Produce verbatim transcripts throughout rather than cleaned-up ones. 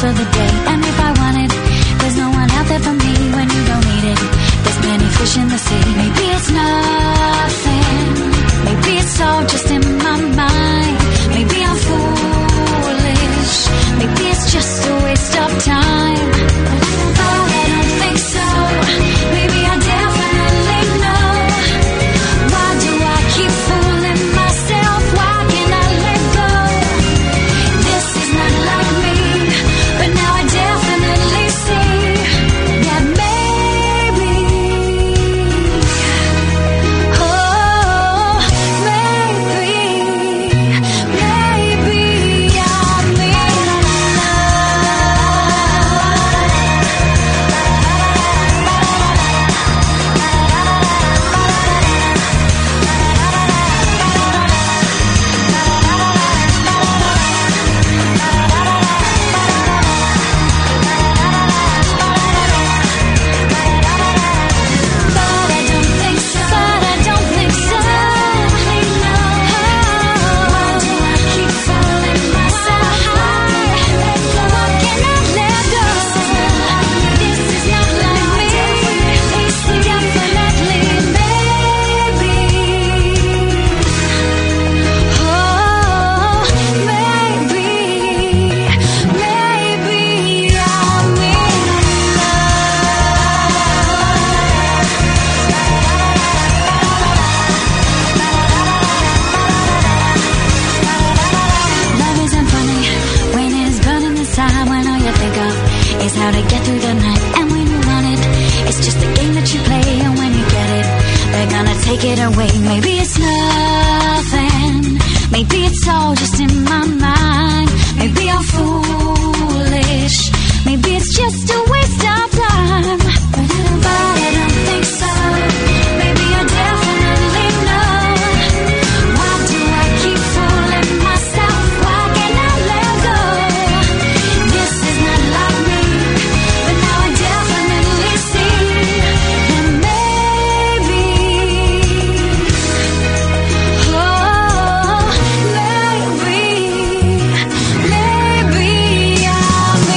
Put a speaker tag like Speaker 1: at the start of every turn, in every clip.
Speaker 1: for the day. And if I want it, there's no one out there for me when you don't need it. There's many fish in the sea. Maybe it's nothing. Maybe it's all just in my mind. Maybe I'm foolish. Maybe it's just a waste of time. But I don't think so. Maybe I definitely know. Why do I keep fooling myself? Why can't I let go? This is not like me. But now I definitely see that maybe, oh, maybe, maybe I'm in But I don't think so. But I don't think so. Why do I keep fooling myself? Why can't I let go? This is not like me. Definitely, maybe. Oh, maybe, maybe I'm in Love isn't funny when it's burning inside. When all you think of is how to get through the night. And when you want it, it's just a game that you play. And when you get it, they're gonna take it away. Maybe it's nothing. Maybe it's all just in my mind. Maybe I'm foolish. Maybe it's just a waste of time. But I don't think so. Maybe I definitely know. Why do I keep fooling myself? Why can't I let go? This is not like me. But now I definitely see that maybe, oh, maybe, maybe I'm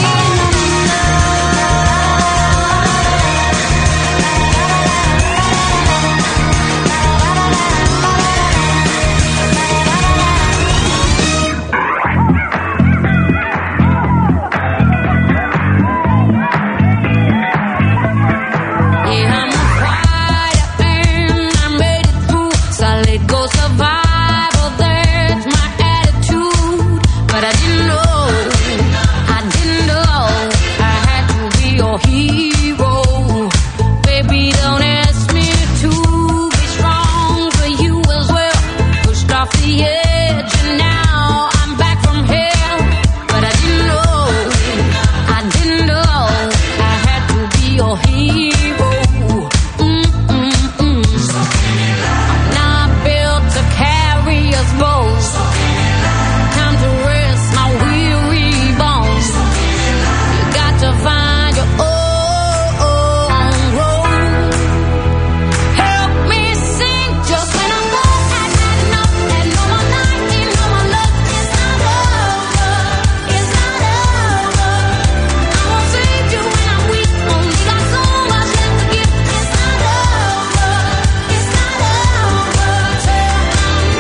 Speaker 2: Yeah, I'm a fighter and I made it through. Solid gold survival, that's my attitude. But I didn't know, I didn't know I had to be your hero. Baby, don't ask me to be strong for you as well. Pushed off the edge and now I'm back from hell. But I didn't know, I didn't know I had to be your hero. Mm-mm-mm. I'm not built to carry us both. Time to rest my weary bones. You got to find your own road. Help me sing just when I'm low at night. And no more night, and no more love. It's not over. It's not over. I won't save you when I'm weak. Only got so much left to give. It's not over. It's not over till I'm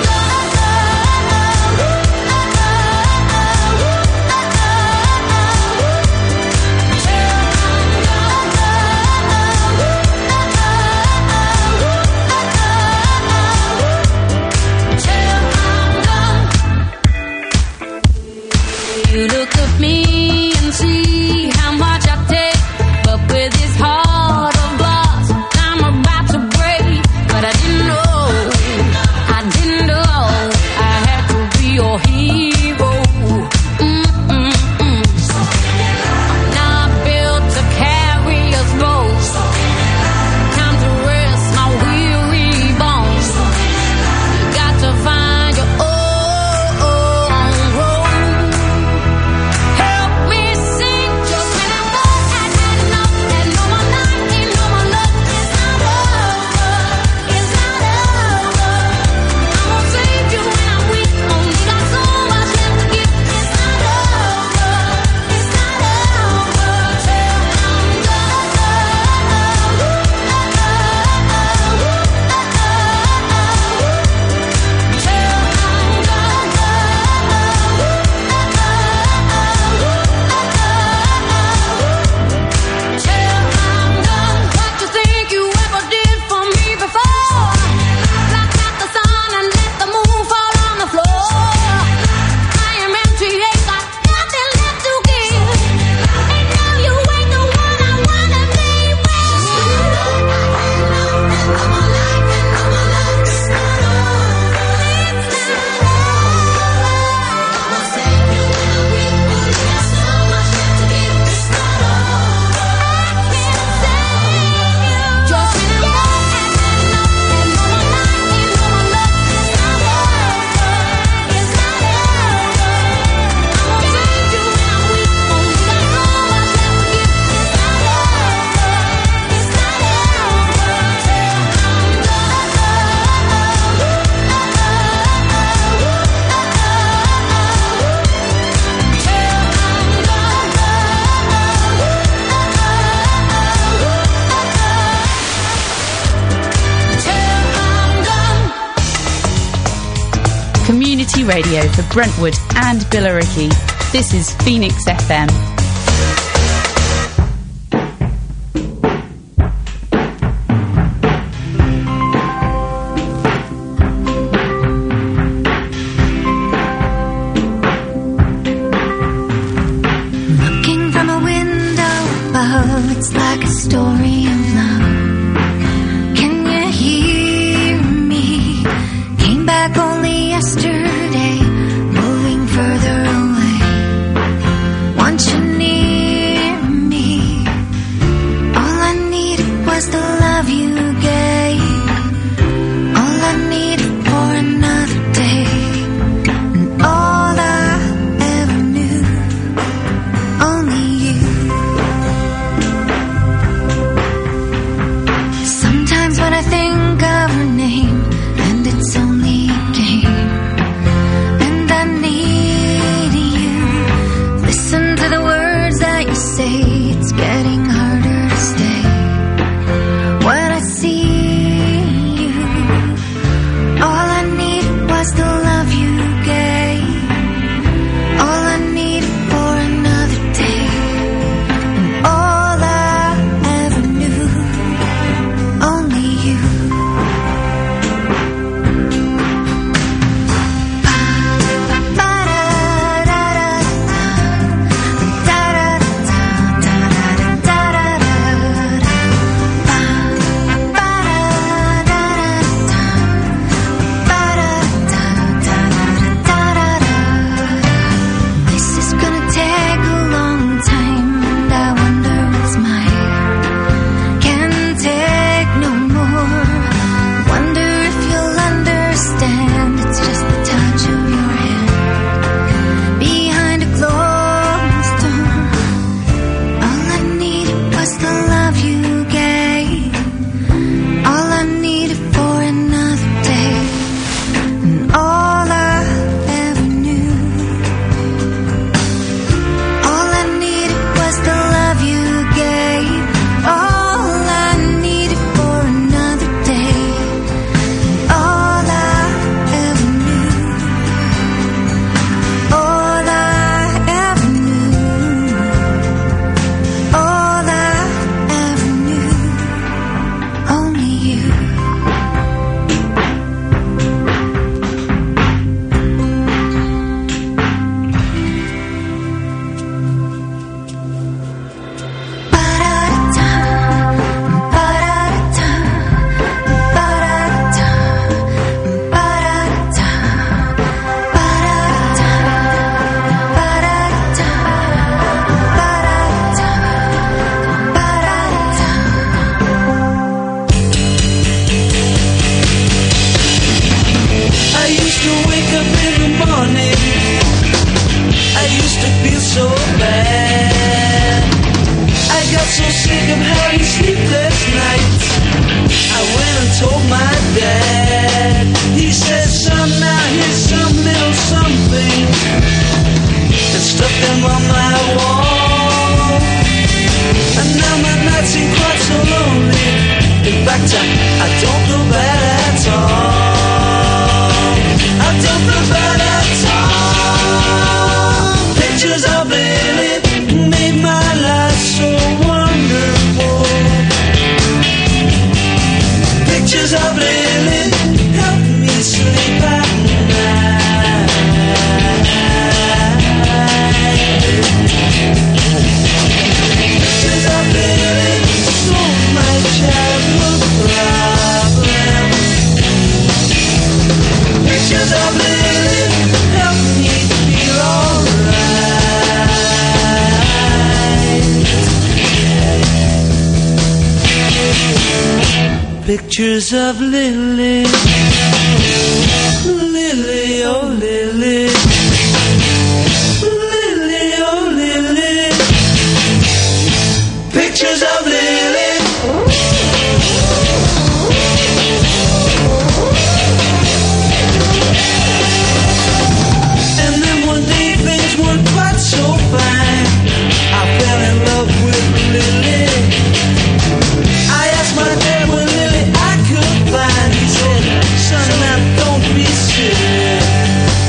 Speaker 2: You look at me and see how much I take, but with this heart of glass, I'm about to break. But I didn't know, I didn't know I had to be your hero. Mm-mm-mm. I'm not built to carry us both. Time to rest my weary bones. You got to find your own road. Help me
Speaker 3: community radio for Brentwood and Billericay. This is Phoenix F M.
Speaker 1: Looking from a window above, it's like a story of love. Can you hear me? Came back only yesterday, moving further away. Want you near me. All I needed was the love you gave. All I needed for another day. And all I ever knew, only you. Sometimes when I think of her name, and it's only a game, and I need you. Listen to the words that you say, it's getting harder to stay. When I see you, all I needed was the love you gave. All I needed for another day. And all I ever knew, only you. This is gonna take a long time, and I wonder what's mine. Can't take no more. Wonder if you'll understand. It's just the touch of your hand behind a closed door. All I needed was the love you gave. All I needed for another day. And all I ever knew. All I needed was the love you gave. All I needed for another day. And all I ever knew. All I ever knew. All I ever knew. Only you.
Speaker 4: I used to wake up in the morning. I used to feel so bad. I got so sick of having sleepless nights. I went and told my dad. He said, son, now here's some little something, and stuck them on my wall. And now my nights seem quite so lonely. In fact, I, I don't feel bad at all. I don't feel bad at all. Pictures of Lily made my life so wonderful. Pictures of Lily help me sleep at night. Pictures of Lily solve my childhood problems. Pictures of Lily help me feel alright. Pictures of Lily, Lily, oh Lily, Lily, oh Lily. Pictures of Lily. And then one day things weren't quite so fine. I fell in love with Lily. I asked my dad where Lily I could find. He said, son, now don't be silly.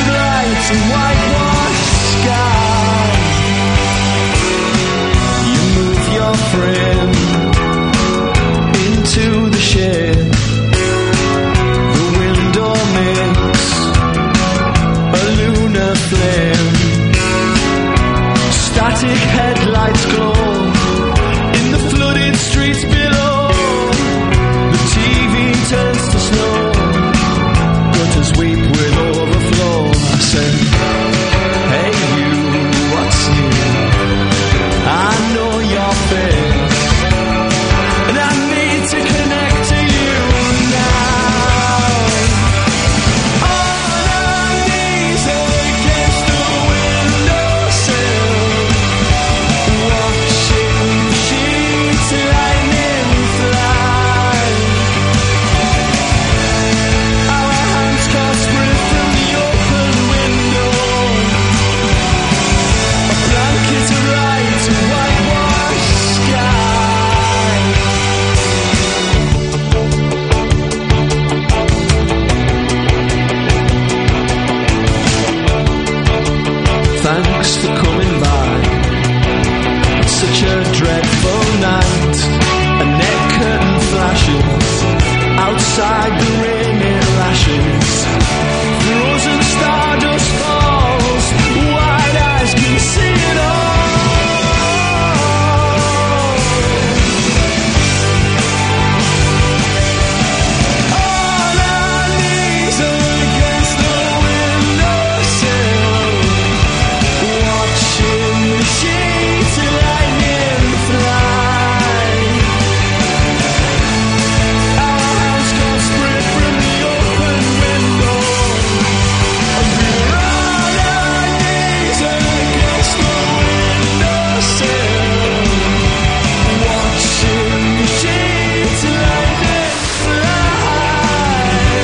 Speaker 4: with lights and whitewashed sky. You move your friend into the shed. The window makes a lunar flame. Static headlights glow in the flooded streets below. The T V turns to snow. Gutters weep with overflow. I said, hey you, what's new? I know your face, and I need to connect to you now. On our knees against the windowsill, watching sheets of lightning fly. Our hands caught split from the open window. A blanket of light and whitewashed sky. Thanks for coming by. It's such a dreadful night. A net curtain flashes. Outside the rain it lashes. Frozen stardust falls. Wide eyes can see it all. On our knees against the windowsill, watching the sheets of lightning fly. Our hands got split from the open window, and we were on our knees against the windowsill, watching the sheets of lightning fly.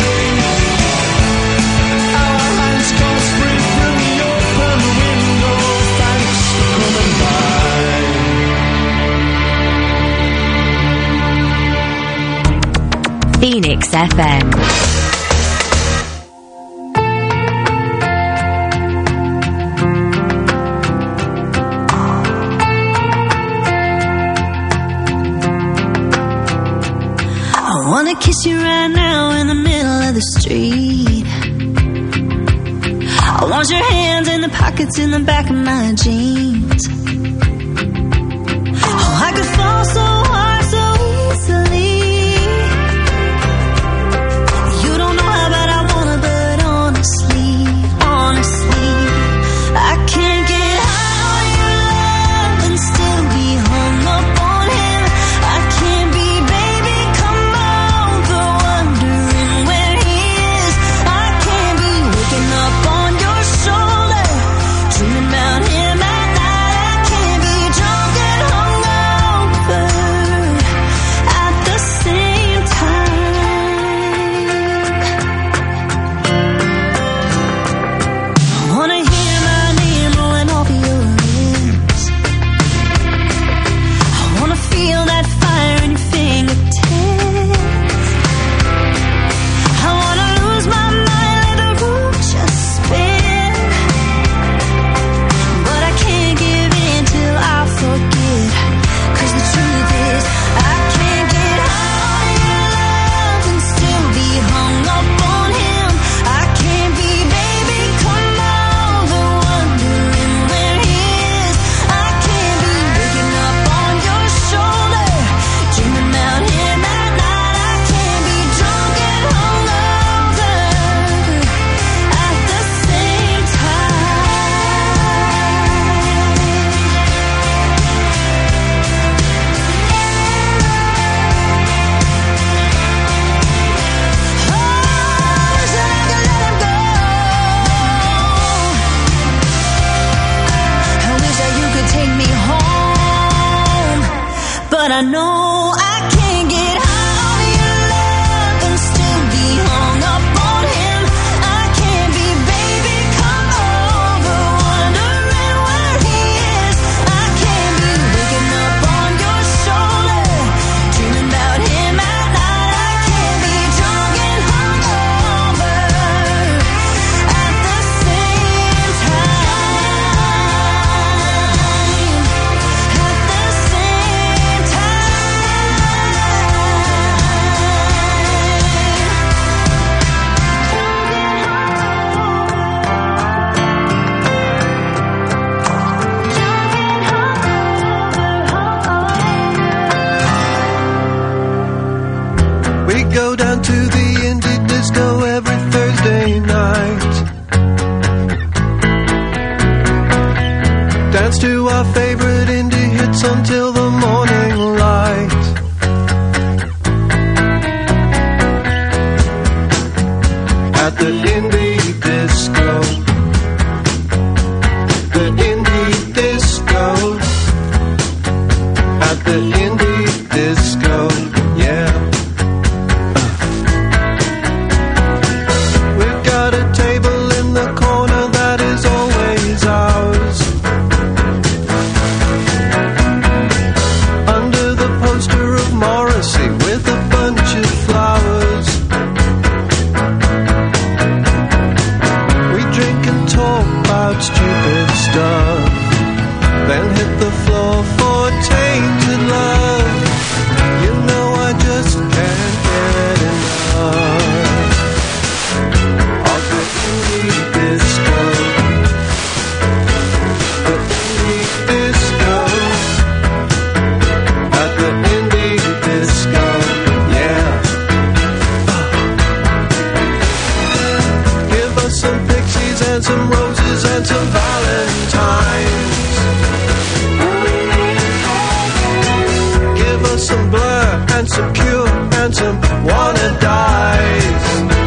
Speaker 4: Our hands got split from the open window. Thanks for coming by.
Speaker 5: Phoenix F M.
Speaker 1: I wanna kiss you right now in the middle of the street. I want your hands in the pockets in the back of my jeans. Oh, I could fall so hard so easily. You don't know how bad I wanna, but honestly, honestly, I can't get high on your love and still be hung up on him. I can't be, baby, come over, wondering where he is. I can't be waking up on your shoulder, dreaming about him at night. I can't be drunk and hungover at the same time. I wanna hear my name rolling off your lips. I wanna feel that fire in your fingertips. I wanna lose my mind, let the room just spin. But I can't give in till I forget. 'Cause the truth is, I can't get high on your love and still be hung up on him. I can't be, baby, come over, wondering where he is. I can't be waking up on your shoulder, dreaming about him at night. I can't be drunk and hungover at the same time. Oh, I wish that I could let him go. I wish that you could take me home, but I know I can't get high on your love and still be hung up on him. I can't be, baby, come over, wondering where he is. I can't be waking up on your shoulder, dreaming about him at night. I can't be drunk and hungover at the same
Speaker 5: Dance to our favorite indie hits until the morning light. At the indie disco, the indie disco, at the indie disco, yeah. We've got a table in the corner that is always ours. Under the poster of Morrissey with a bunch of flowers. We drink and talk about stupid stuff, then hit the floor for tainted love. You know I just can't get enough of the indie disco, the indie disco, at the indie disco, yeah. Give us some pixies and some roses and some valentines. Give us some Blur and some Cure and some Wanna Dies.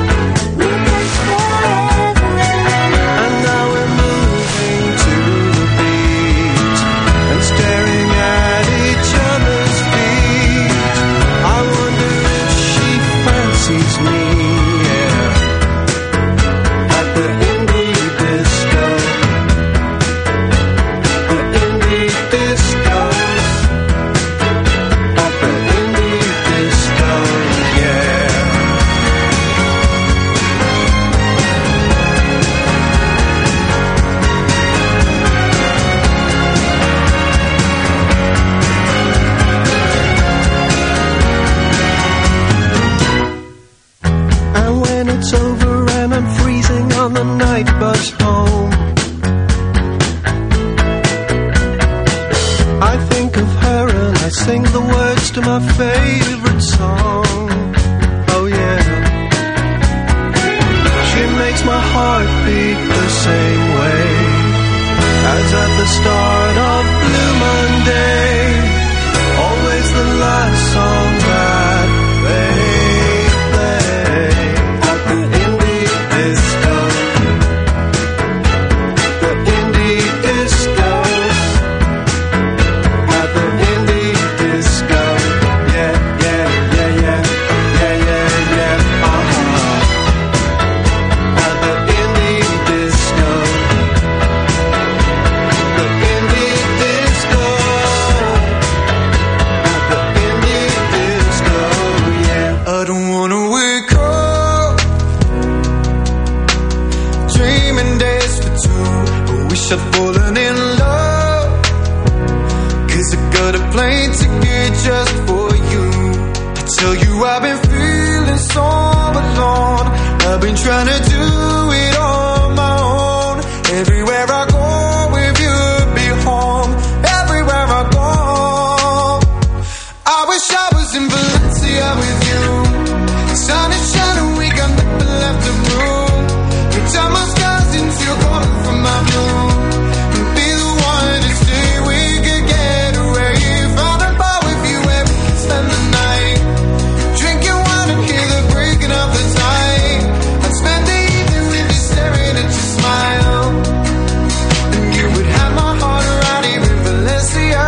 Speaker 5: And now we're moving to the beat and staring at each other's feet. I wonder if she fancies me, yeah. At the indie disco, the indie disco, at the indie disco, yeah. And when it's over and I'm freezing on the night bus home, I think of her and I sing the words to my favorite song. Oh yeah. She makes my heart beat the same way as at the start of Blue Monday. Always the last song that they play. At the indie disco, the indie disco, at the indie disco, yeah, yeah, yeah, yeah, yeah, yeah, yeah, uh-huh. At the indie disco, the indie disco, at the indie disco, yeah. I don't wanna wake up dreaming days for two. I wish I'd fallen in love, 'cause I got a plane ticket just for you. I tell you I've been feeling so alone. I've been trying to do it on my own. Everywhere I go with you'd be home. Everywhere I go, I wish I was in Valencia with you. The sun is shining, we got nothing left to prove. We turn my skies into your calling from my blue. And be the one to stay, we could get away. Find a bar with you where we can spend the night, drinking wine and hear the breaking of the tide. I'd spend the evening with you staring at your smile, and you would have my heart around here in Valencia.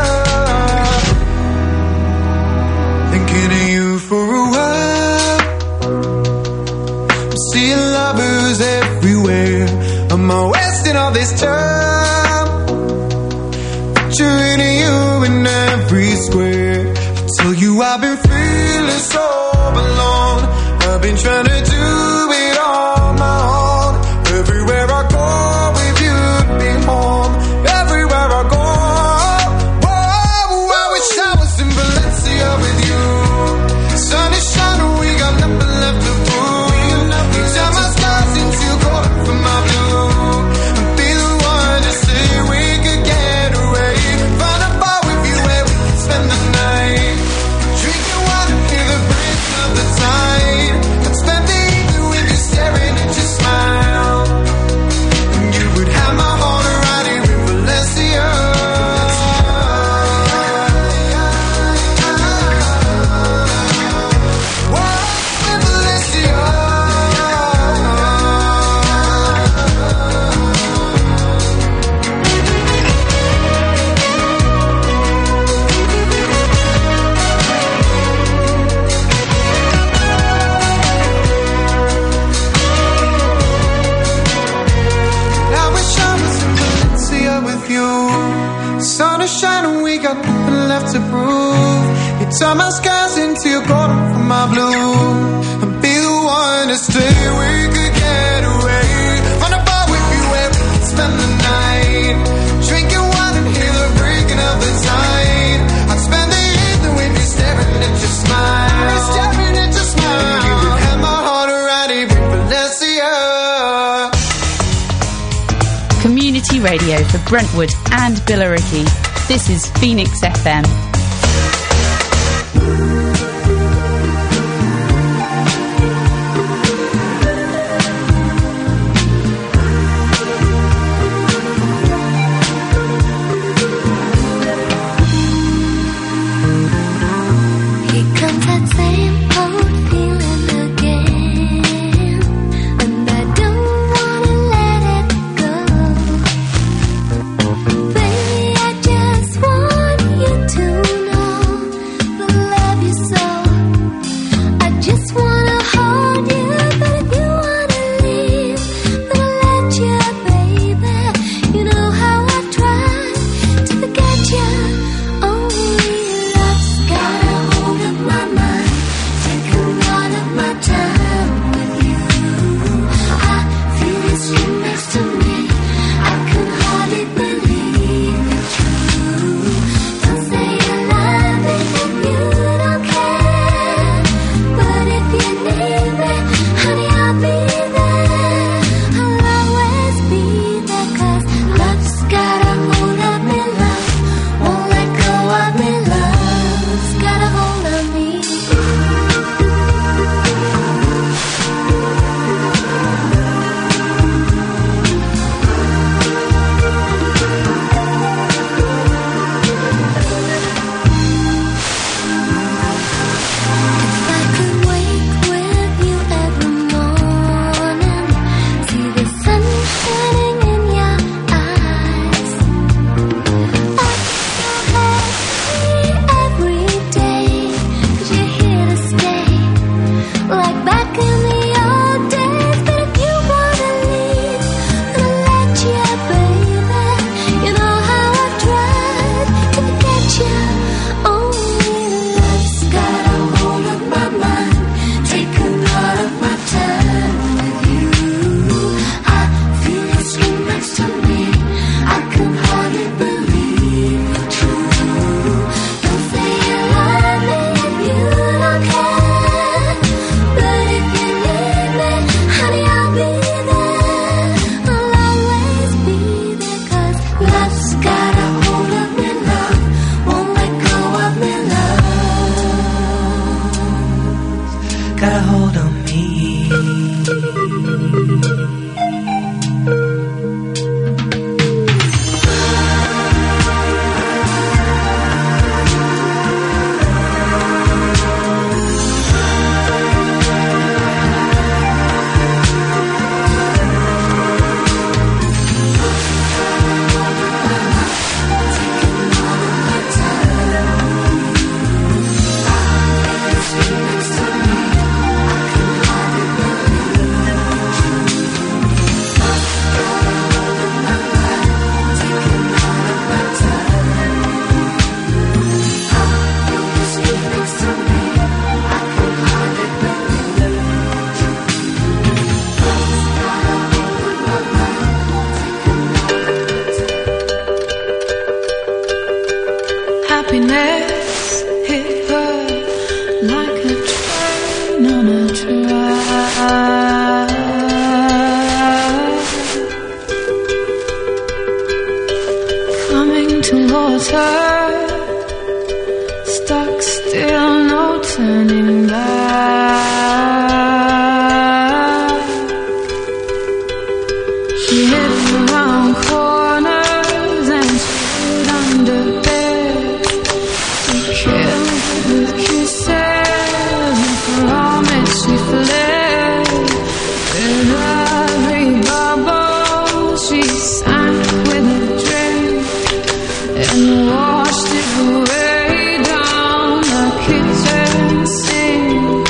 Speaker 5: Thinking of you for a while, I'm seeing lovers everywhere. Am I wasting all this time? Picturing you in every square. I tell you I've been feeling so alone. I've been trying to do it on my own. Everywhere I go with you'd be home. Everywhere I go, whoa, I wish I was in Valencia with you. Sun is shining, we got nothing left to prove. You turn my skies into gold from my blue. And be the one is shining, we got nothing left to prove. You turn my skies into your golden from my blue. And be the one to stay. We could get away. Find a bar with you where we could spend the night. Drinking wine and hear the breaking of the tide. I'd spend the evening with you staring at your smile. Staring at your smile. You could have my heart around even Valencia.
Speaker 3: Community radio for Brentwood and Billericay. This is Phoenix F M.
Speaker 6: Baby, I just want you to
Speaker 7: Washed it way down the kitchen sink.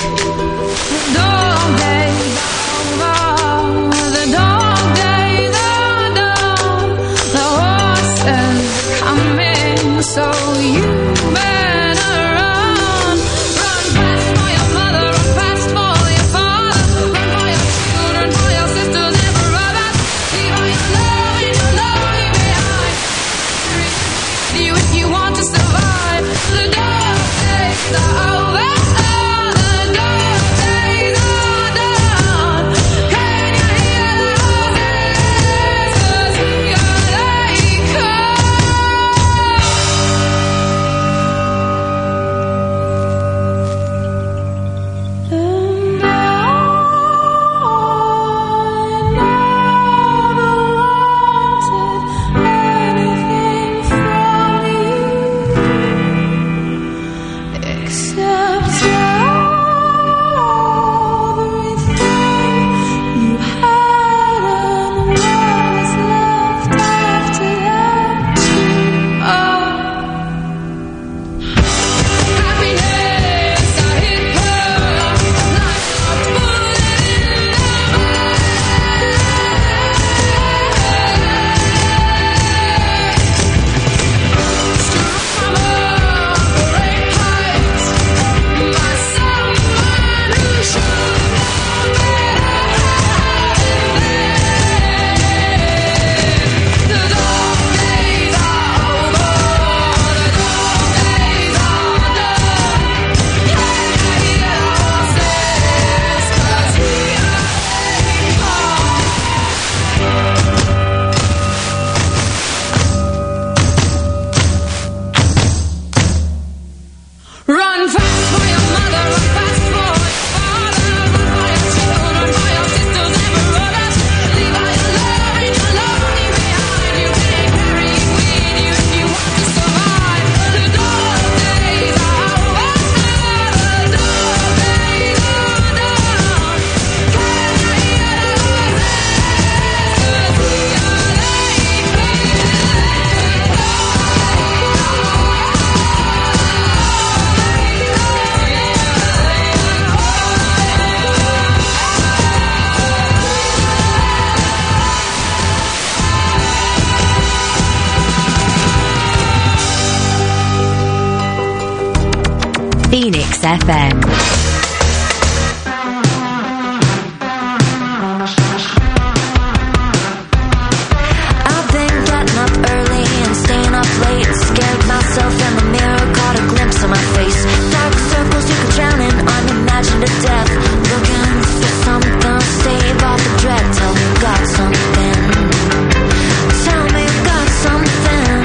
Speaker 7: Phoenix F M.
Speaker 6: I've been getting up early and staying up late. Scared myself in the mirror, caught a glimpse of my face. Dark circles you could drown in, unimagined to death. Looking for something to stave off the dread. Tell me you got something. Tell me you got something.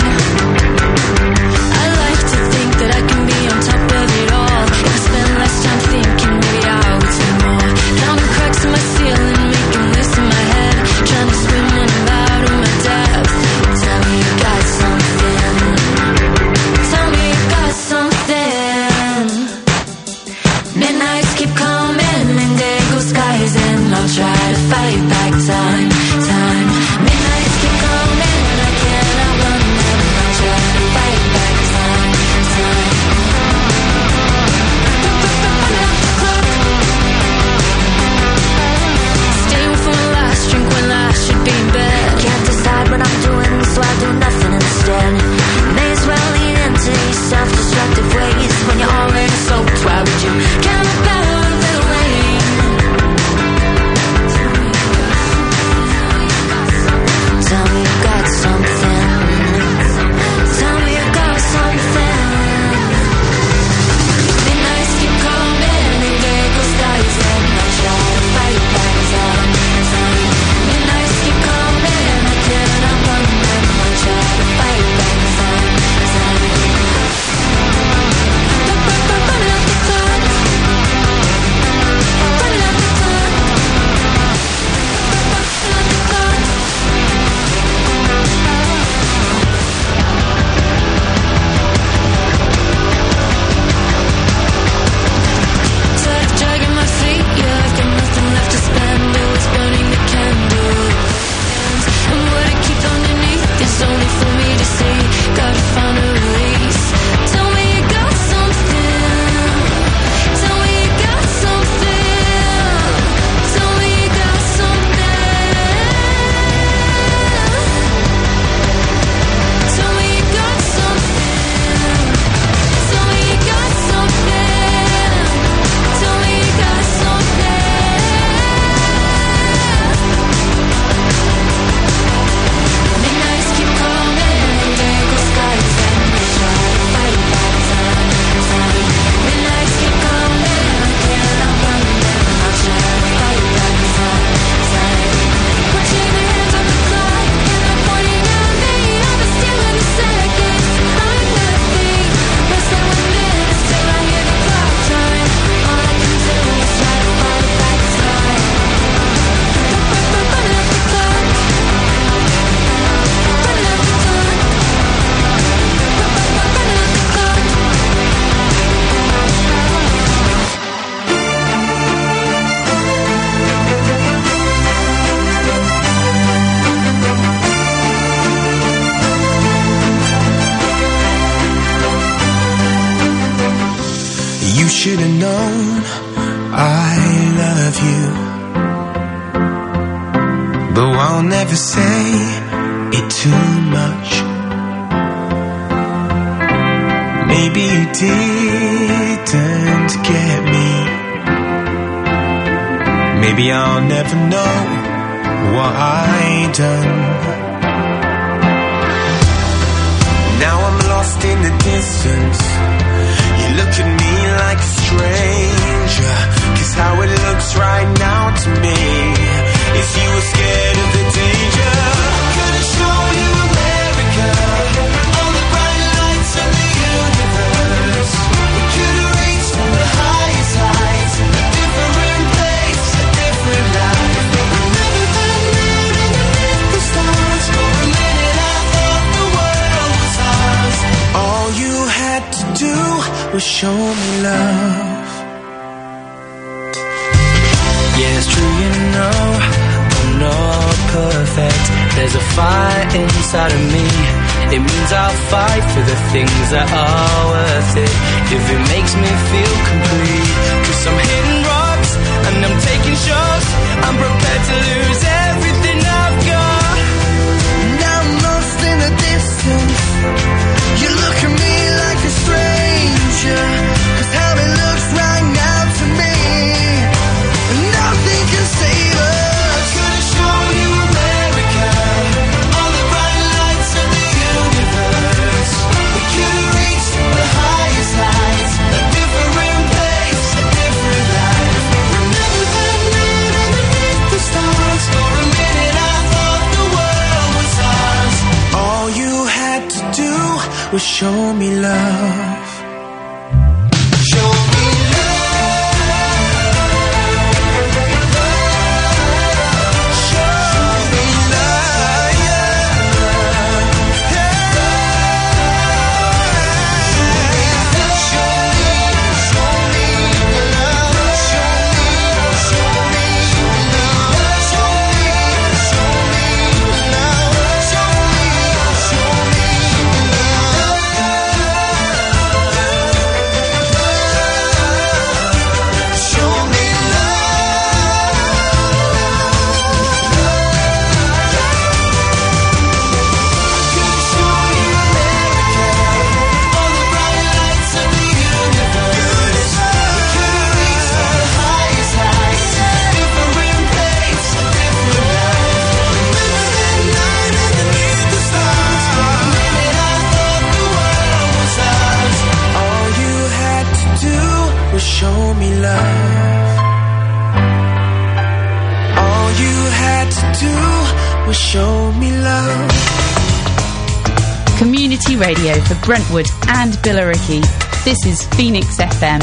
Speaker 6: I like to think that I can be on top of it all. If I spend less time thinking, maybe I would see more. Counting cracks in my ceiling, making lists in my head. Trying to swim in and out of my depth. Tell me you got something. Tell me you got something. Midnights keep coming, indigo skies, and I'll try to fight back time, time. Midnights keep coming, and I can't outrun them. I'll try to fight back time, time. Staying for my last drink when I should be in bed. Can't decide what I'm doing, so I do nothing instead. May as well lean into these self-destructive ways. When you're already soaked, why would you count a barrel of little rain? Tell me you got something. Tell me you got something. Midnights keep coming, indigo skies, and I'll try to fight back time, time. Midnights keep coming, and I can't outrun them. I'll try to fight back time, time. Running out the clock. Running out the clock. Running out the clock. Tired of dragging my feet, yeah, I've got nothing left to spend. Always burning the candle. And what I keep underneath is only for me to see. Gotta find a release. Tell me you got something. Tell me you got something. Tell me you got something. Tell me you got something. Tell me you got something. Tell me you got something. Midnights keep coming, indigo skies, and I try to fight back time, time. Midnights keep coming, I can't outrun them. I'll try to fight back time, time. Putting your hands on the clock, and I'm pointing at me. I'm still in the seconds. I'm nothing. Less than one minute till I hear the clock chime. All I can do is try to fight back time. Running out the clock. Running out the clock. Running out the clock.
Speaker 5: You should have known I love you, but I'll never say it too much. Maybe you didn't get me. Maybe I'll never know what I done. Now I'm lost in the distance. You look at me like a stranger, 'cause how it looks right now to me is you were scared of the danger. Could've shown you America, all the bright lights of the universe. We could've reached for the highest heights, a different place, a different life. Remember that night underneath the stars, for a minute I thought the world was ours. All you had to do was show me love. Yeah, it's true, you know, I'm not perfect. There's a fire inside of me. It means I'll fight for the things that are worth it, if it makes me feel complete. 'Cause I'm hitting rocks and I'm taking shots. I'm prepared to lose everything I've got. Now I'm lost in the distance. You look at me like a stranger, 'cause how it
Speaker 4: will show me love. Show me show me love. All you had to do was show me love.
Speaker 3: Community radio for Brentwood and Billericay. This is Phoenix F M.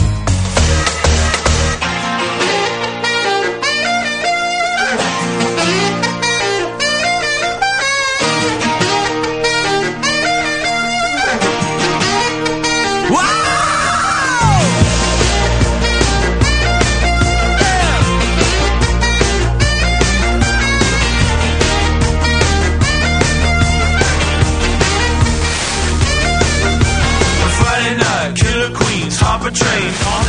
Speaker 4: Train on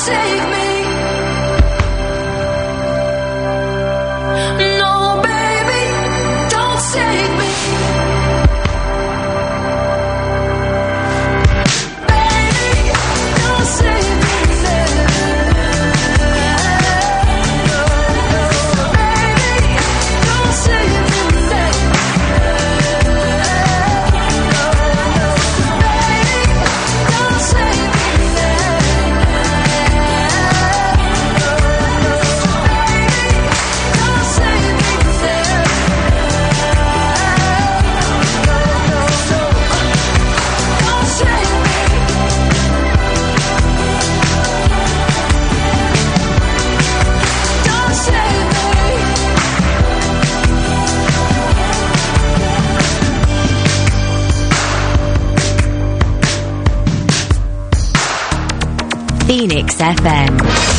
Speaker 7: save me. No, baby, don't save me. Baby, don't save me. Baby, don't save me.
Speaker 6: Phoenix F M.